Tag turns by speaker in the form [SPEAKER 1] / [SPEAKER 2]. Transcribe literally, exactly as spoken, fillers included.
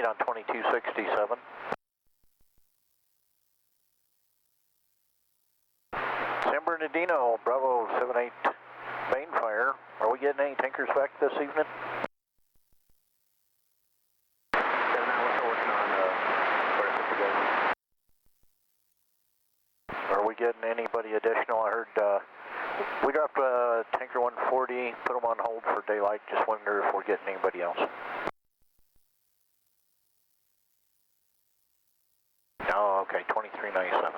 [SPEAKER 1] on twenty-two sixty-seven. San Bernardino, Bravo seven eight, main fire. Are we getting any tankers back this evening? Are we getting anybody additional? I heard uh, we dropped uh, tanker one forty, put them on hold for daylight. Just wonder if we're getting anybody else. Oh, okay, twenty-three ninety-seven.